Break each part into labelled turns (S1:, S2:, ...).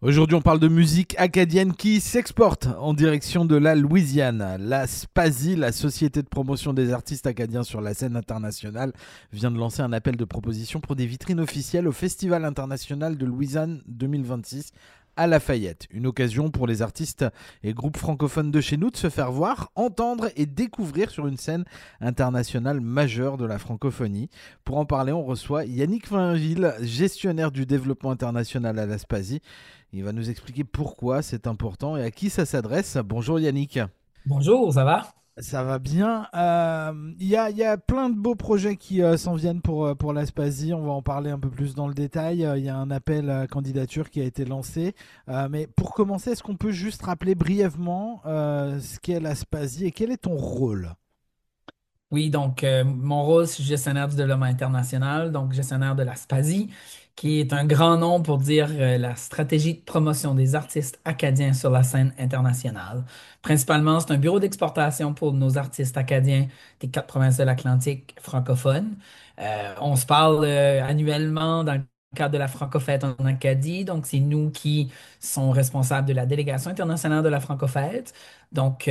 S1: Aujourd'hui, on parle de musique acadienne qui s'exporte en direction de la Louisiane. La SPASI, la Société de promotion des artistes acadiens sur la scène internationale, vient de lancer un appel de proposition pour des vitrines officielles au Festival international de Louisiane 2026 à Lafayette. Une occasion pour les artistes et groupes francophones de chez nous de se faire voir, entendre et découvrir sur une scène internationale majeure de la francophonie. Pour en parler, on reçoit Yannick Vainville, gestionnaire du développement international à la SPASI. Il va nous expliquer pourquoi c'est important et à qui ça s'adresse. Bonjour Yannick.
S2: Bonjour, ça va?
S1: Ça va bien. Il y a plein de beaux projets qui s'en viennent pour l'Aspasie. On va en parler un peu plus dans le détail. Il y a un appel à candidature qui a été lancé. Mais pour commencer, est-ce qu'on peut juste rappeler brièvement ce qu'est l'Aspasie et quel est ton rôle?
S2: Oui, donc mon rôle, c'est gestionnaire du développement international, donc gestionnaire de la SPASI, qui est un grand nom pour dire la stratégie de promotion des artistes acadiens sur la scène internationale. Principalement, c'est un bureau d'exportation pour nos artistes acadiens des quatre provinces de l'Atlantique francophones. On se parle annuellement dans le cadre de la Francofête en Acadie, donc c'est nous qui sommes responsables de la délégation internationale de la Francofête. Donc,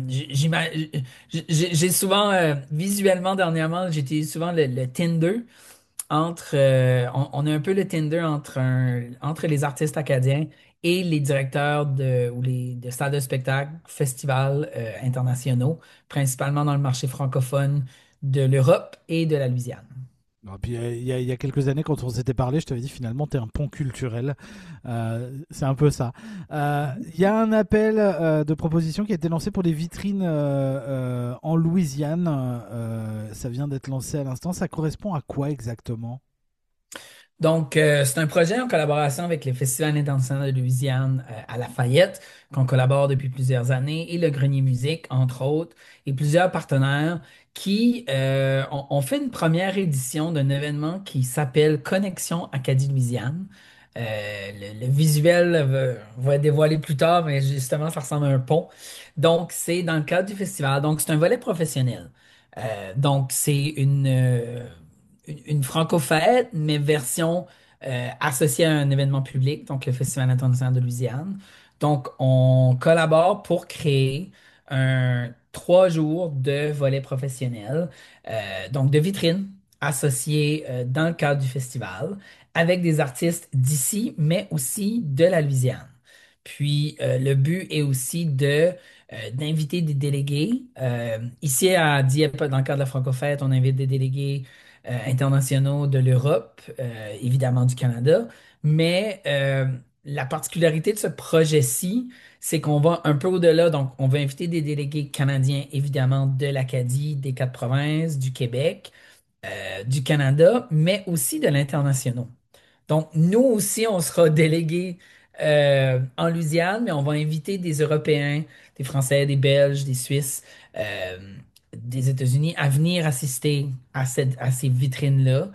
S2: j'ai souvent, visuellement dernièrement, j'utilise souvent le Tinder on a un peu le Tinder entre les artistes acadiens et les directeurs de salles de spectacle, festivals internationaux, principalement dans le marché francophone de l'Europe et de la Louisiane.
S1: Et puis, il y a quelques années, quand on s'était parlé, je t'avais dit finalement, tu es un pont culturel. C'est un peu ça. Il y a un appel de proposition qui a été lancé pour des vitrines en Louisiane. Ça vient d'être lancé à l'instant. Ça correspond à quoi exactement?
S2: Donc, c'est un projet en collaboration avec le Festival international de Louisiane à Lafayette, qu'on collabore depuis plusieurs années, et le Grenier Musique, entre autres, et plusieurs partenaires qui ont fait une première édition d'un événement qui s'appelle Connexion Acadie-Louisiane. Le visuel va être dévoilé plus tard, mais justement, ça ressemble à un pont. Donc, c'est dans le cadre du festival. Donc, c'est un volet professionnel. Donc, c'est une franco-fête, mais version associée à un événement public, donc le Festival international de Louisiane. Donc, on collabore pour créer 3 jours de volet professionnel, donc de vitrines associées dans le cadre du festival, avec des artistes d'ici, mais aussi de la Louisiane. Puis, le but est aussi d'inviter des délégués. Ici à Dieppe, dans le cadre de la Franco-Fête, on invite des délégués internationaux de l'Europe, évidemment du Canada. Mais la particularité de ce projet-ci, c'est qu'on va un peu au-delà. Donc, on va inviter des délégués canadiens, évidemment, de l'Acadie, des quatre provinces, du Québec, du Canada, mais aussi de l'international. Donc, nous aussi, on sera délégués en Louisiane, mais on va inviter des Européens, des Français, des Belges, des Suisses, euh, des États-Unis à venir assister à ces vitrines-là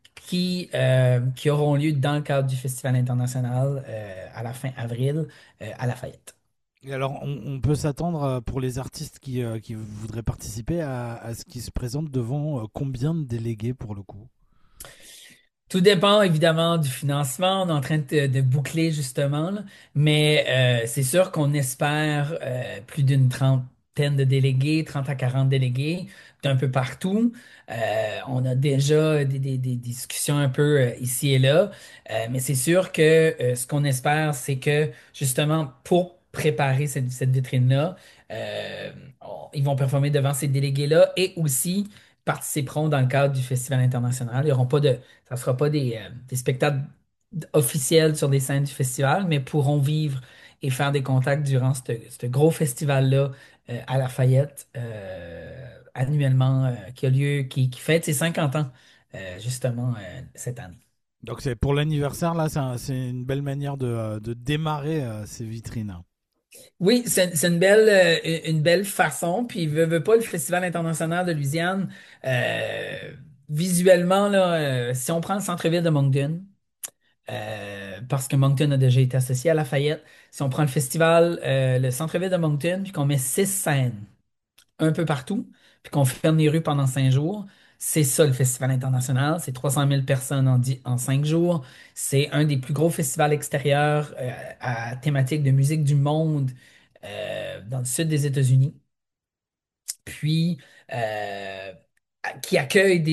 S2: qui auront lieu dans le cadre du Festival international à la fin avril à Lafayette.
S1: Et alors, on peut s'attendre pour les artistes qui voudraient participer à ce qui se présente devant combien de délégués pour le coup?
S2: Tout dépend évidemment du financement. On est en train de boucler justement, là. Mais c'est sûr qu'on espère plus d'une trentaine de délégués, 30 à 40 délégués d'un peu partout. On a déjà des discussions un peu ici et là. Mais c'est sûr que ce qu'on espère, c'est que justement pour préparer cette vitrine-là, euh, ils vont performer devant ces délégués-là et aussi participeront dans le cadre du Festival international. Il y auront pas de ça ne sera pas des spectacles officiels sur des scènes du festival, mais pourront vivre et faire des contacts durant ce gros festival-là à Lafayette annuellement qui a lieu, qui fête ses 50 ans justement cette année.
S1: Donc, c'est pour l'anniversaire, là, c'est une belle manière de démarrer ces vitrines.
S2: Oui, c'est une belle façon. Puis, veut pas, le Festival international de Louisiane, visuellement, là, si on prend le centre-ville de Moncton, parce que Moncton a déjà été associé à Lafayette. Si on prend le festival, le centre-ville de Moncton, puis qu'on met 6 scènes un peu partout, puis qu'on ferme les rues pendant 5 jours, C'est ça le Festival international. C'est 300 000 personnes en 5 jours. C'est un des plus gros festivals extérieurs à thématique de musique du monde dans le sud des États-Unis. Puis euh, qui accueille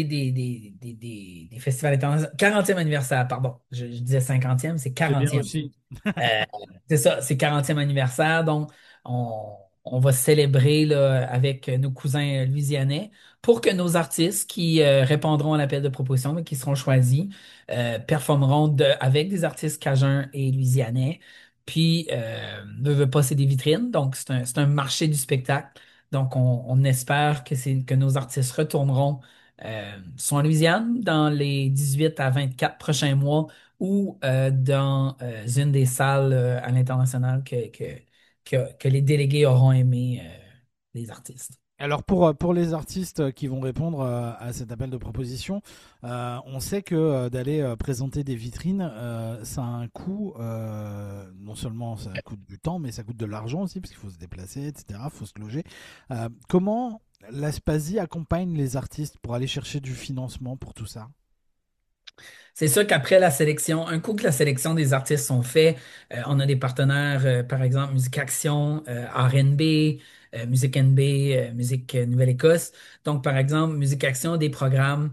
S2: des festivals internationaux. 40e anniversaire, pardon. Je disais 50e, c'est
S1: C'est bien
S2: 40e.
S1: aussi.
S2: Euh, c'est ça, c'est 40e anniversaire, donc on va célébrer là, avec nos cousins louisianais pour que nos artistes qui répondront à l'appel de proposition, mais qui seront choisis, performeront avec des artistes cajuns et louisianais. Puis, veut pas, c'est des vitrines, donc c'est un marché du spectacle. Donc, on espère que nos artistes retourneront soit en Louisiane dans les 18 à 24 prochains mois ou dans une des salles à l'international que les délégués auront aimé les artistes.
S1: Alors pour les artistes qui vont répondre à cet appel de proposition, on sait que d'aller présenter des vitrines, ça a un coût, non seulement ça coûte du temps, mais ça coûte de l'argent aussi, parce qu'il faut se déplacer, etc., il faut se loger. Comment l'Aspasie accompagne les artistes pour aller chercher du financement pour tout ça?
S2: C'est sûr qu'après la sélection, un coup que la sélection des artistes sont faits, on a des partenaires, par exemple, Musique Action, R&B, Musique NB, Musique Nouvelle-Écosse. Donc, par exemple, Musique Action a des programmes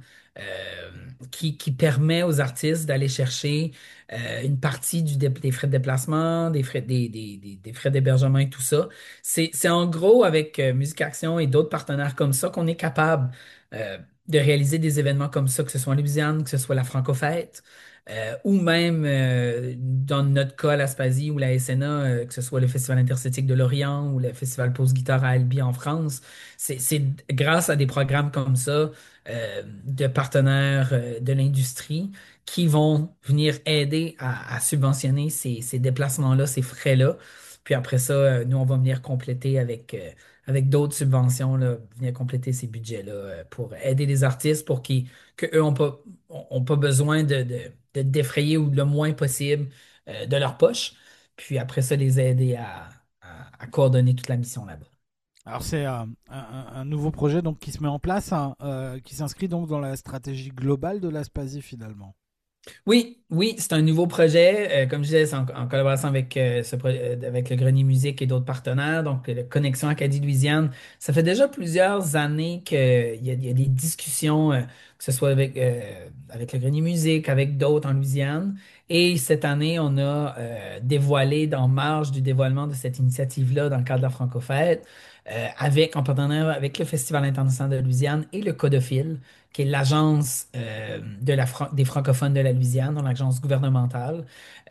S2: qui permet aux artistes d'aller chercher une partie des frais de déplacement, des frais d'hébergement et tout ça. C'est en gros avec Musique Action et d'autres partenaires comme ça qu'on est capable de réaliser des événements comme ça, que ce soit en Louisiane, que ce soit la Francofête, ou même, dans notre cas, l'Aspasie ou la SNA, que ce soit le Festival interceltique de Lorient ou le Festival Pause Guitare à Albi en France. C'est grâce à des programmes comme ça, de partenaires de l'industrie qui vont venir aider à subventionner ces déplacements-là, ces frais-là. Puis après ça, nous, on va venir compléter avec d'autres subventions, là, venir compléter ces budgets-là pour aider les artistes pour que eux ont pas besoin de défrayer ou le moins possible de leur poche. Puis après ça, les aider à coordonner toute la mission là-bas.
S1: Alors c'est un nouveau projet donc qui se met en place, hein, qui s'inscrit donc dans la stratégie globale de l'Aspasie finalement.
S2: Oui, oui, c'est un nouveau projet. Comme je disais, c'est en collaboration avec, avec le Grenier Musique et d'autres partenaires. Donc, la Connexion Acadie-Louisiane. Ça fait déjà plusieurs années qu'il y a des discussions, que ce soit avec le Grenier Musique, avec d'autres en Louisiane. Et cette année, on a dévoilé, dans marge du dévoilement de cette initiative-là, dans le cadre de la Francofête, en partenariat avec le Festival international de Louisiane et le Codophile, qui est l'agence des francophones de la Louisiane, donc l'agence gouvernementale,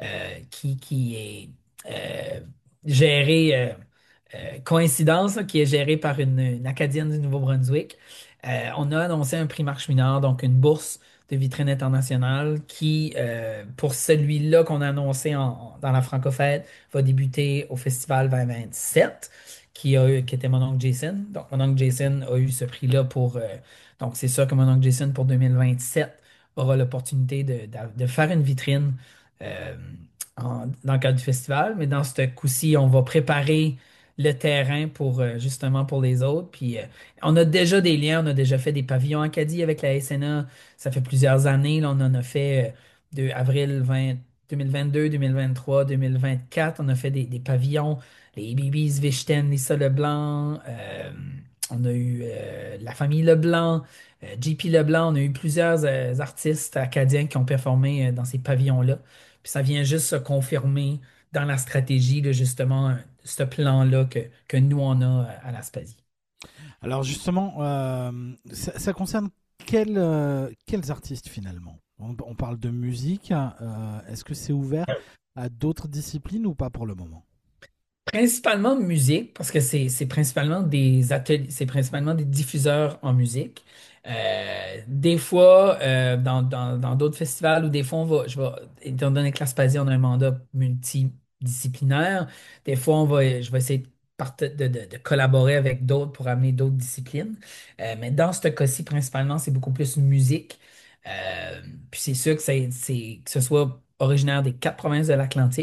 S2: qui est euh, gérée, coïncidence, là, qui est gérée par une Acadienne du Nouveau-Brunswick. On a annoncé un prix Marche Mineur, donc une bourse de vitrine internationale qui, pour celui-là qu'on a annoncé dans la Francofête, va débuter au Festival 2027, qui était mon oncle Jason. Donc, mon oncle Jason a eu ce prix-là donc, c'est sûr que mon oncle Jason, pour 2027, aura l'opportunité de faire une vitrine euh, dans le cadre du festival. Mais dans ce coup-ci, on va préparer le terrain justement pour les autres. Puis, on a déjà des liens, on a déjà fait des pavillons Acadie avec la SNA. Ça fait plusieurs années. Là, on en a fait de avril 2022, 2023, 2024. On a fait des pavillons. Les BB's Vichten, Lisa Leblanc. On a eu la famille Leblanc, JP Leblanc, on a eu plusieurs artistes acadiens qui ont performé dans ces pavillons-là. Puis ça vient juste se confirmer dans la stratégie, là, justement, ce plan-là que nous, on a à l'Aspasie.
S1: Alors justement, ça concerne quels artistes finalement? On parle de musique. Est-ce que c'est ouvert à d'autres disciplines ou pas pour le moment?
S2: Principalement musique, parce que c'est principalement des ateliers, c'est principalement des diffuseurs en musique. Des fois, dans d'autres festivals, ou des fois, étant donné que l'Aspasia, on a un mandat multidisciplinaire, des fois, je vais essayer de collaborer avec d'autres pour amener d'autres disciplines. Mais dans ce cas-ci, principalement, c'est beaucoup plus musique. Puis c'est sûr que que ce soit originaire des 4 provinces de l'Atlantique.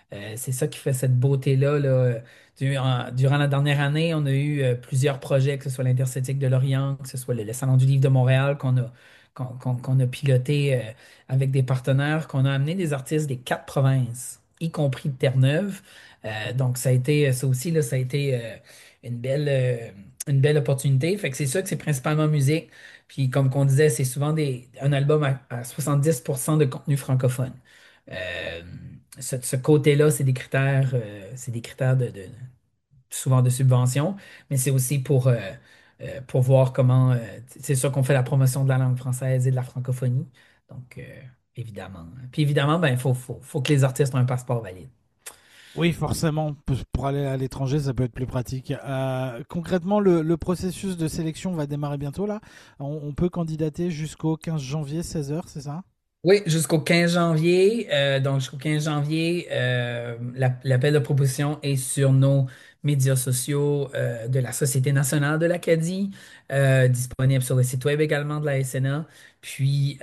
S2: C'est ça qui fait cette beauté-là, là. Durant la dernière année, on a eu plusieurs projets, que ce soit l'Intercétique de Lorient, que ce soit le Salon du Livre de Montréal qu'on a piloté avec des partenaires, qu'on a amené des artistes des 4 provinces, y compris de Terre-Neuve. Donc, ça aussi, là, ça a été une une belle opportunité. Fait que c'est sûr que c'est principalement musique. Puis, comme qu'on disait, c'est souvent un album à 70% de contenu francophone. Euh, ce côté-là, c'est des critères souvent de subvention, mais c'est aussi pour voir comment. C'est sûr qu'on fait la promotion de la langue française et de la francophonie. Donc, évidemment. Puis évidemment, ben, faut que les artistes ont un passeport valide.
S1: Oui, forcément, pour aller à l'étranger, ça peut être plus pratique. Concrètement, le processus de sélection va démarrer bientôt là. On peut candidater jusqu'au 15 janvier, 16h, c'est ça?
S2: Oui, jusqu'au 15 janvier. Donc, jusqu'au 15 janvier, l'appel de proposition est sur nos médias sociaux de la Société nationale de l'Acadie, disponible sur le site web également de la SNA. Puis,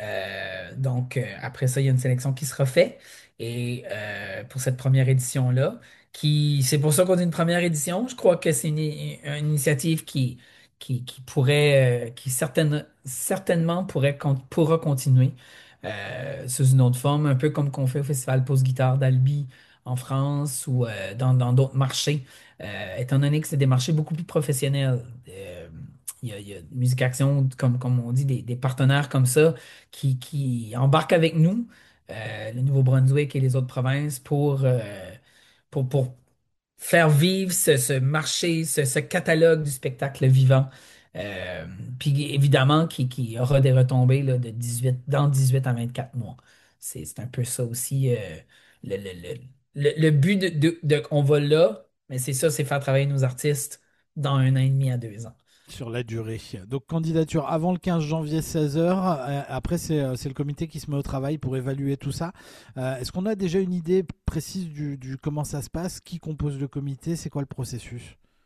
S2: après ça, il y a une sélection qui sera faite. Et pour cette première édition-là, c'est pour ça qu'on dit une première édition. Je crois que c'est une initiative qui pourrait, certainement pourra continuer sous une autre forme, un peu comme qu'on fait au Festival Pause Guitare d'Albi en France ou dans d'autres marchés, étant donné que c'est des marchés beaucoup plus professionnels. Il y a Musique Action, comme on dit, des partenaires comme ça qui embarquent avec nous, le Nouveau-Brunswick et les autres provinces, pour faire vivre ce marché, ce catalogue du spectacle vivant. Euh, Puis évidemment, qui aura des retombées là, dans 18 à 24 mois. C'est un peu ça aussi le, le, le, le but on va là, mais c'est ça, c'est faire travailler nos artistes dans 1 an et demi à 2 ans.
S1: Sur la durée. Donc candidature avant le 15 janvier 16h. Après, c'est le comité qui se met au travail pour évaluer tout ça. Est-ce qu'on a déjà une idée précise du comment ça se passe? Qui compose le comité? C'est quoi le processus?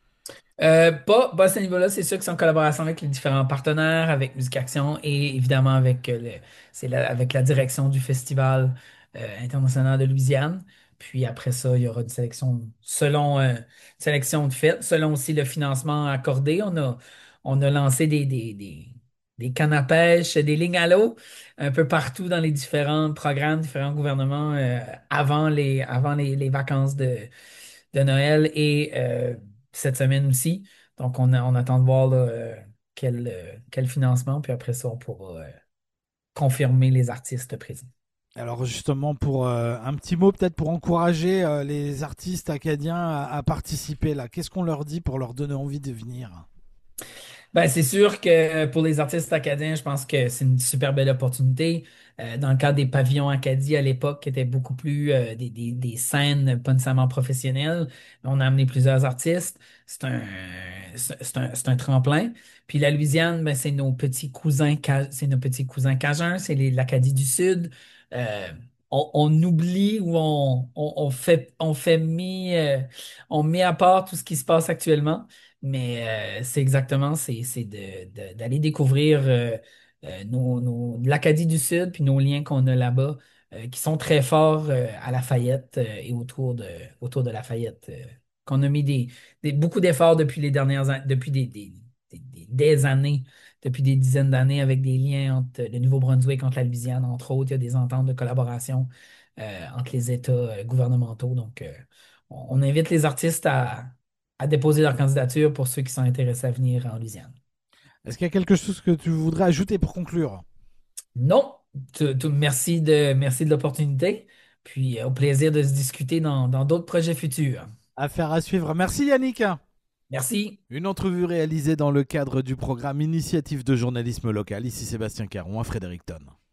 S2: Pas à ce niveau-là, c'est sûr que c'est en collaboration avec les différents partenaires, avec Musique Action et évidemment avec la direction du Festival international de Louisiane. Puis après ça, il y aura une sélection sélection de fait, selon aussi le financement accordé. On a lancé des cannes à pêche, des lignes à l'eau un peu partout dans les différents programmes, différents gouvernements avant les vacances de Noël et cette semaine aussi. Donc, on attend de voir là, quel financement, puis après ça, on pourra confirmer les artistes présents.
S1: Alors justement, pour un petit mot peut-être pour encourager les artistes acadiens à participer là, qu'est-ce qu'on leur dit pour leur donner envie de venir?
S2: Ben, c'est sûr que pour les artistes acadiens, je pense que c'est une super belle opportunité. Dans le cadre des pavillons Acadie à l'époque, qui étaient beaucoup plus des scènes pas nécessairement professionnelles, on a amené plusieurs artistes. C'est un tremplin. Puis la Louisiane, ben, c'est nos petits cousins cajuns, c'est l'Acadie du Sud. Euh, on oublie ou on met à part tout ce qui se passe actuellement. Mais c'est exactement, d'aller découvrir l'Acadie du Sud, puis nos liens qu'on a là-bas, qui sont très forts à Lafayette et autour de Lafayette, qu'on a mis beaucoup d'efforts depuis les dernières années, depuis des années, depuis des dizaines d'années, avec des liens entre le Nouveau-Brunswick, entre la Louisiane, entre autres. Il y a des ententes de collaboration entre les États gouvernementaux. Donc, on invite les artistes à déposer leur candidature pour ceux qui sont intéressés à venir en Louisiane.
S1: Est-ce qu'il y a quelque chose que tu voudrais ajouter pour conclure?
S2: Non, merci de l'opportunité, puis au plaisir de se discuter dans d'autres projets futurs.
S1: Affaire à suivre. Merci Yannick.
S2: Merci.
S1: Une entrevue réalisée dans le cadre du programme Initiative de journalisme local. Ici Sébastien Caron à Fredericton.